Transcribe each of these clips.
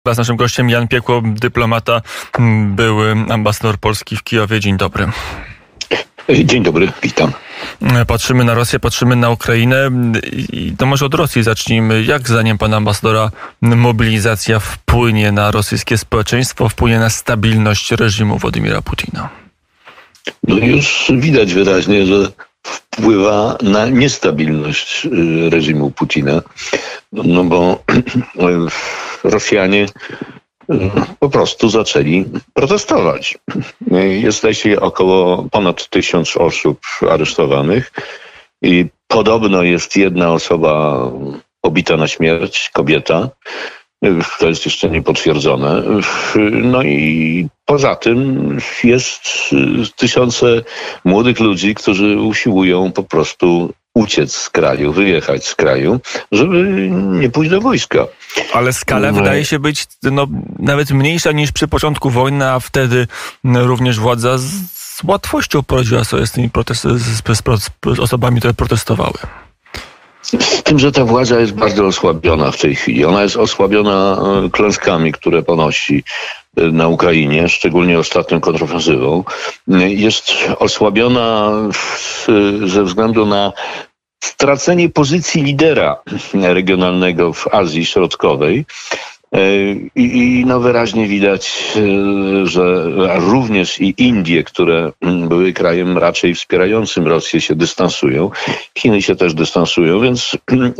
Teraz naszym gościem Jan Piekło, dyplomata, były ambasador Polski w Kijowie. Dzień dobry. Dzień dobry, witam. Patrzymy na Rosję, patrzymy na Ukrainę i to może od Rosji zacznijmy. Jak zdaniem pana ambasadora mobilizacja wpłynie na rosyjskie społeczeństwo, wpłynie na stabilność reżimu Władimira Putina? No już widać wyraźnie, że wpływa na niestabilność reżimu Putina, no bo Rosjanie po prostu zaczęli protestować. Jest około ponad 1000 osób aresztowanych i podobno jest jedna osoba pobita na śmierć, kobieta. To jest jeszcze niepotwierdzone. No i poza tym jest tysiące młodych ludzi, którzy usiłują po prostu uciec z kraju, wyjechać z kraju, żeby nie pójść do wojska. Ale skala wydaje się być nawet mniejsza niż przy początku wojny, a wtedy również władza z łatwością poradziła sobie z tymi z osobami, które protestowały. Z tym, że ta władza jest bardzo osłabiona w tej chwili. Ona jest osłabiona klęskami, które ponosi na Ukrainie, szczególnie ostatnią kontrofensywą. Jest osłabiona ze względu na stracenie pozycji lidera regionalnego w Azji Środkowej. I wyraźnie widać, że również i Indie, które były krajem raczej wspierającym Rosję, się dystansują. Chiny się też dystansują, więc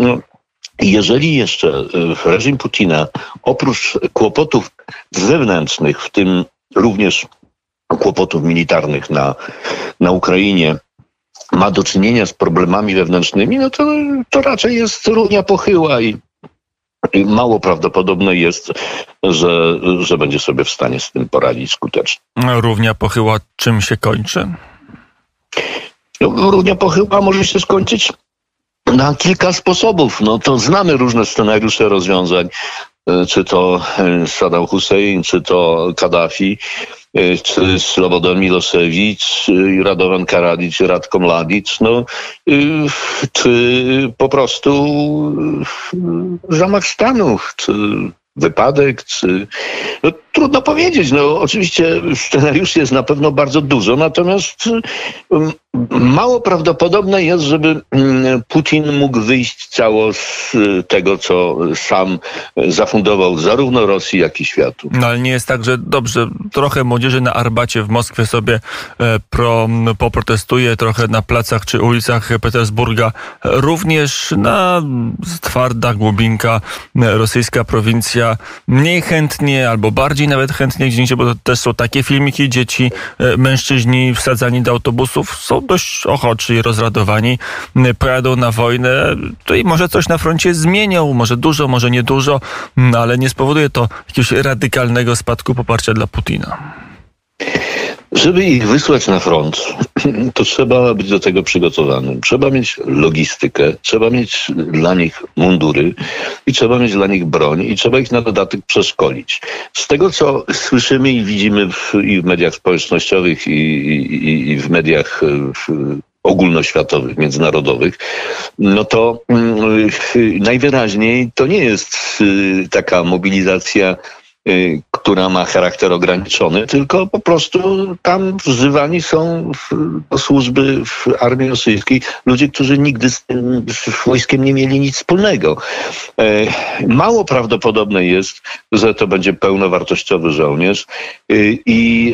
jeżeli jeszcze reżim Putina oprócz kłopotów zewnętrznych, w tym również kłopotów militarnych na Ukrainie, ma do czynienia z problemami wewnętrznymi, no to raczej jest równia pochyła i mało prawdopodobne jest, że będzie sobie w stanie z tym poradzić skutecznie. Równia pochyła czym się kończy? Równia pochyła może się skończyć na kilka sposobów. No to znamy różne scenariusze rozwiązań. Czy to Saddam Hussein, czy to Kaddafi, czy Slobodan Milošević, Radovan Karadzic, Ratko Mladic, czy po prostu zamach stanu, czy wypadek, czy... trudno powiedzieć. Oczywiście scenariuszy jest na pewno bardzo dużo, natomiast mało prawdopodobne jest, żeby Putin mógł wyjść cało z tego, co sam zafundował zarówno Rosji, jak i światu. No ale nie jest tak, że dobrze, trochę młodzieży na Arbacie w Moskwie sobie poprotestuje, trochę na placach czy ulicach Petersburga, również na twarda Głubinka, rosyjska prowincja, mniej chętnie albo bardziej nawet chętnie, gdzie, bo to też są takie filmiki, dzieci, mężczyźni wsadzani do autobusów są dość ochoczy i rozradowani, pojadą na wojnę, to i może coś na froncie zmienią, może dużo, może niedużo, ale nie spowoduje to jakiegoś radykalnego spadku poparcia dla Putina. Żeby ich wysłać na front, to trzeba być do tego przygotowanym. Trzeba mieć logistykę, trzeba mieć dla nich mundury i trzeba mieć dla nich broń i trzeba ich na dodatek przeszkolić. Z tego, co słyszymy i widzimy i w mediach społecznościowych i w mediach ogólnoświatowych, międzynarodowych, no to najwyraźniej to nie jest taka mobilizacja, która ma charakter ograniczony, tylko po prostu tam wzywani są do służby w armii rosyjskiej ludzie, którzy nigdy z tym wojskiem nie mieli nic wspólnego. Mało prawdopodobne jest, że to będzie pełnowartościowy żołnierz i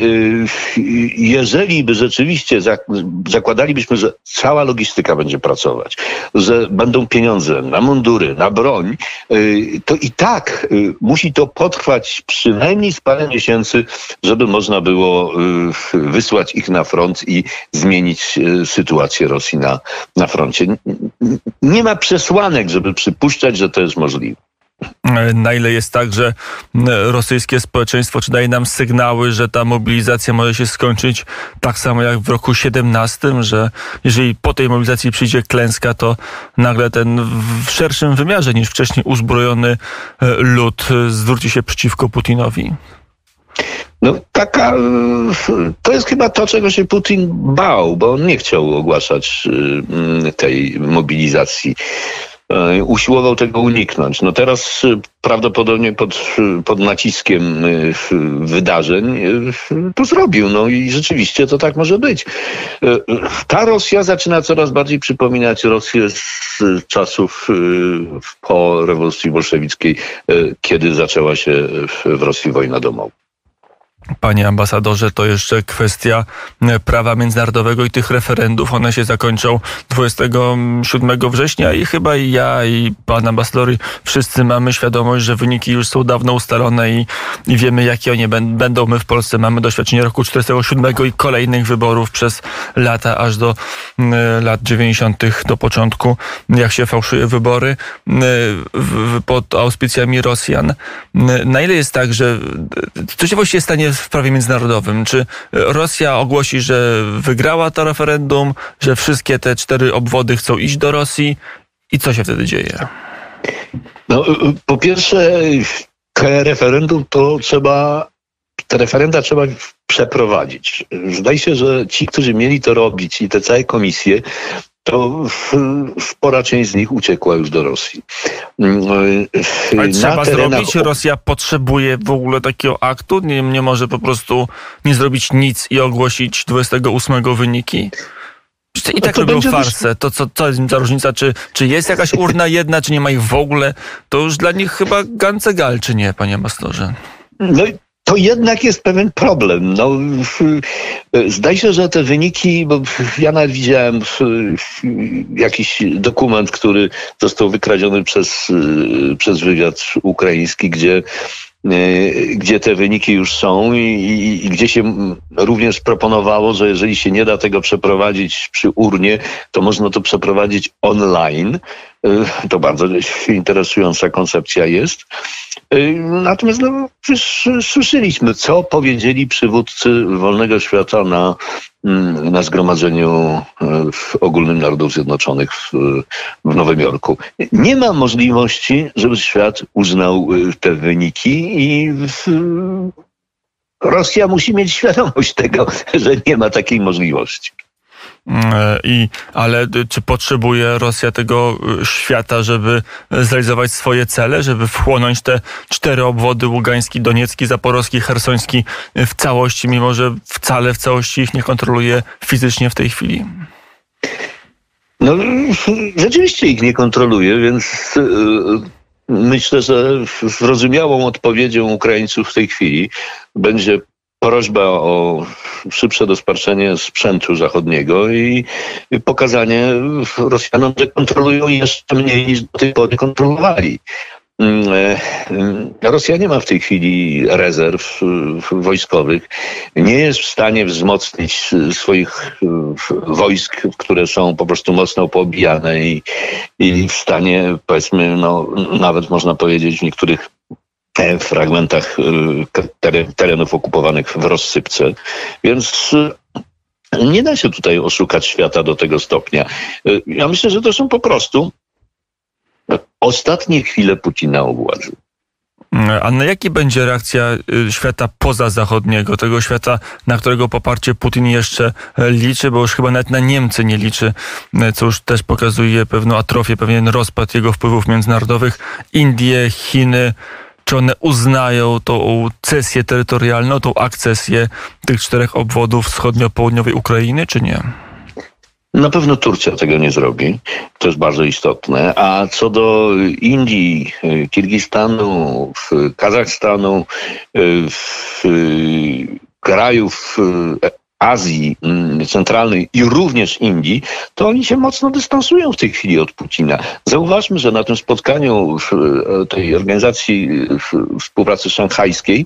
jeżeli by rzeczywiście zakładalibyśmy, że cała logistyka będzie pracować, że będą pieniądze na mundury, na broń, to i tak musi to potrwać przynajmniej z parę miesięcy, żeby można było wysłać ich na front i zmienić sytuację Rosji na froncie. Nie ma przesłanek, żeby przypuszczać, że to jest możliwe. Na ile jest tak, że rosyjskie społeczeństwo czy daje nam sygnały, że ta mobilizacja może się skończyć tak samo jak w roku 17, że jeżeli po tej mobilizacji przyjdzie klęska, to nagle ten w szerszym wymiarze niż wcześniej uzbrojony lud zwróci się przeciwko Putinowi? To jest chyba to, czego się Putin bał, bo on nie chciał ogłaszać tej mobilizacji. usiłował tego uniknąć. No teraz prawdopodobnie pod naciskiem wydarzeń to zrobił. No i rzeczywiście to tak może być. Ta Rosja zaczyna coraz bardziej przypominać Rosję z czasów po rewolucji bolszewickiej, kiedy zaczęła się w Rosji wojna domowa. Panie ambasadorze, to jeszcze kwestia prawa międzynarodowego i tych referendów. One się zakończą 27 września i chyba i ja, i pan ambasador, wszyscy mamy świadomość, że wyniki już są dawno ustalone i wiemy, jakie one będą. My w Polsce mamy doświadczenie roku 47 i kolejnych wyborów przez lata, aż do lat 90. do początku, jak się fałszuje wybory pod auspicjami Rosjan. Na ile jest tak, że co się właściwie stanie w prawie międzynarodowym? Czy Rosja ogłosi, że wygrała to referendum, że wszystkie te 4 obwody chcą iść do Rosji i co się wtedy dzieje? No, po pierwsze, te referenda trzeba przeprowadzić. Zdaje się, że ci, którzy mieli to robić i te całe komisje, to spora część z nich uciekła już do Rosji. Ale trzeba zrobić? Rosja potrzebuje w ogóle takiego aktu? Nie może po prostu nie zrobić nic i ogłosić 28 wyniki? I tak robią farsę. To co jest za różnica? Czy jest jakaś urna jedna, czy nie ma ich w ogóle? To już dla nich chyba gancegal, czy nie, panie ambasadorze? No to jednak jest pewien problem. No, zdaje się, że te wyniki, bo ja nawet widziałem jakiś dokument, który został wykradziony przez wywiad ukraiński, gdzie te wyniki już są i gdzie się również proponowało, że jeżeli się nie da tego przeprowadzić przy urnie, to można to przeprowadzić online. To bardzo interesująca koncepcja jest. Natomiast już słyszeliśmy, co powiedzieli przywódcy wolnego świata na zgromadzeniu ogólnym Narodów Zjednoczonych w Nowym Jorku. Nie ma możliwości, żeby świat uznał te wyniki i Rosja musi mieć świadomość tego, że nie ma takiej możliwości. Ale czy potrzebuje Rosja tego świata, żeby zrealizować swoje cele, żeby wchłonąć te 4 obwody: ługański, doniecki, zaporowski, chersoński w całości, mimo że wcale w całości ich nie kontroluje fizycznie w tej chwili? No, rzeczywiście ich nie kontroluje, więc myślę, że zrozumiałą odpowiedzią Ukraińców w tej chwili będzie prośba o szybsze dostarczenie sprzętu zachodniego i pokazanie Rosjanom, że kontrolują jeszcze mniej niż do tej pory kontrolowali. Rosja nie ma w tej chwili rezerw wojskowych, nie jest w stanie wzmocnić swoich wojsk, które są po prostu mocno poobijane i w stanie, powiedzmy, nawet można powiedzieć w niektórych fragmentach terenów okupowanych w rozsypce. Więc nie da się tutaj oszukać świata do tego stopnia. Ja myślę, że to są po prostu ostatnie chwile Putina u władzy. A na jaki będzie reakcja świata pozazachodniego, tego świata, na którego poparcie Putin jeszcze liczy, bo już chyba nawet na Niemcy nie liczy, co już też pokazuje pewną atrofię, pewien rozpad jego wpływów międzynarodowych. Indie, Chiny, czy one uznają tą cesję terytorialną, tą akcesję tych 4 obwodów wschodnio-południowej Ukrainy, czy nie? Na pewno Turcja tego nie zrobi. To jest bardzo istotne. A co do Indii, Kirgistanu, Kazachstanu, krajów Azji Centralnej i również Indii, to oni się mocno dystansują w tej chwili od Putina. Zauważmy, że na tym spotkaniu tej Organizacji Współpracy Szanghajskiej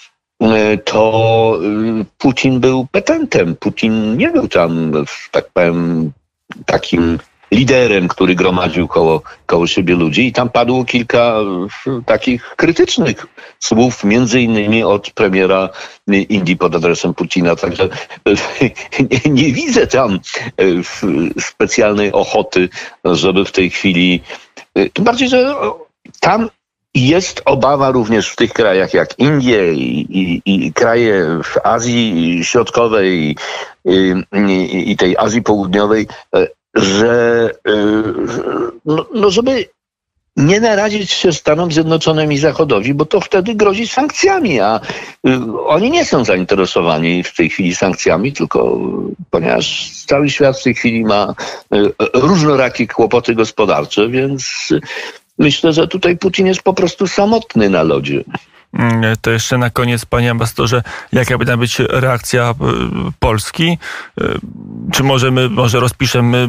to Putin był petentem. Putin nie był tam, tak powiem, takim liderem, który gromadził koło siebie ludzi i tam padło kilka takich krytycznych słów, między innymi od premiera Indii pod adresem Putina. Także nie widzę tam specjalnej ochoty, żeby w tej chwili, tym bardziej, że tam jest obawa również w tych krajach jak Indie i kraje w Azji Środkowej i tej Azji Południowej że żeby nie narazić się Stanom Zjednoczonym i Zachodowi, bo to wtedy grozi sankcjami, a oni nie są zainteresowani w tej chwili sankcjami, tylko ponieważ cały świat w tej chwili ma różnorakie kłopoty gospodarcze, więc myślę, że tutaj Putin jest po prostu samotny na lodzie. To jeszcze na koniec, panie ambasadorze, jaka powinna być reakcja Polski? Czy może rozpiszemy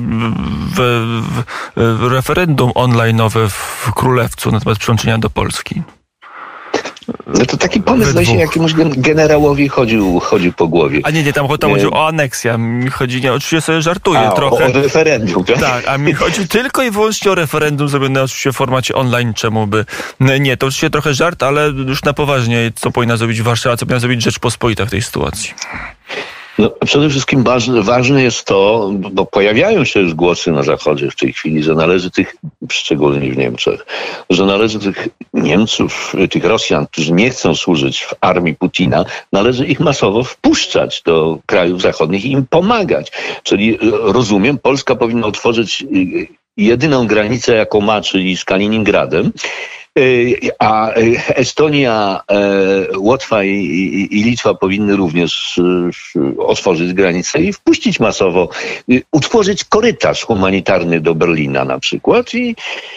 w referendum online'owe w Królewcu na temat przyłączenia do Polski? No to taki pomysł jakiemuś generałowi chodził po głowie. A nie, tam chodzi o aneksję. Mi chodzi, oczywiście sobie żartuję trochę. O referendum, tak? Tak, a mi chodzi tylko i wyłącznie o referendum zrobione oczywiście w formacie online. Czemu by nie? To oczywiście trochę żart, ale już na poważnie, co powinna zrobić Warszawa, co powinna zrobić Rzeczpospolita w tej sytuacji? No, przede wszystkim ważne jest to, bo pojawiają się już głosy na Zachodzie w tej chwili, że należy szczególnie w Niemczech, że należy tych Niemców, tych Rosjan, którzy nie chcą służyć w armii Putina, należy ich masowo wpuszczać do krajów zachodnich i im pomagać. Czyli rozumiem, Polska powinna otworzyć jedyną granicę, jaką ma, czyli z Kaliningradem, a Estonia, Łotwa i Litwa powinny również otworzyć granicę i wpuścić masowo, utworzyć korytarz humanitarny do Berlina na przykład. I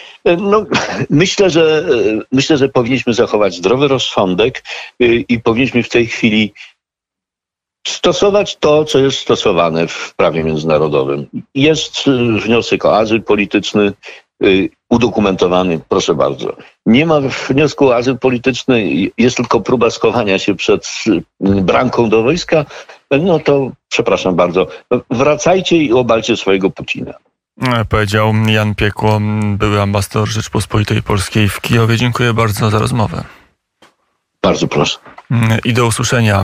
myślę, że powinniśmy zachować zdrowy rozsądek i powinniśmy w tej chwili stosować to, co jest stosowane w prawie międzynarodowym. Jest wniosek o azyl polityczny, udokumentowany, proszę bardzo. Nie ma wniosku o azyl polityczny, jest tylko próba schowania się przed bramką do wojska, no to przepraszam bardzo, wracajcie i obalcie swojego Putina. Powiedział Jan Piekło, były ambasador Rzeczpospolitej Polskiej w Kijowie. Dziękuję bardzo za rozmowę. Bardzo proszę. I do usłyszenia.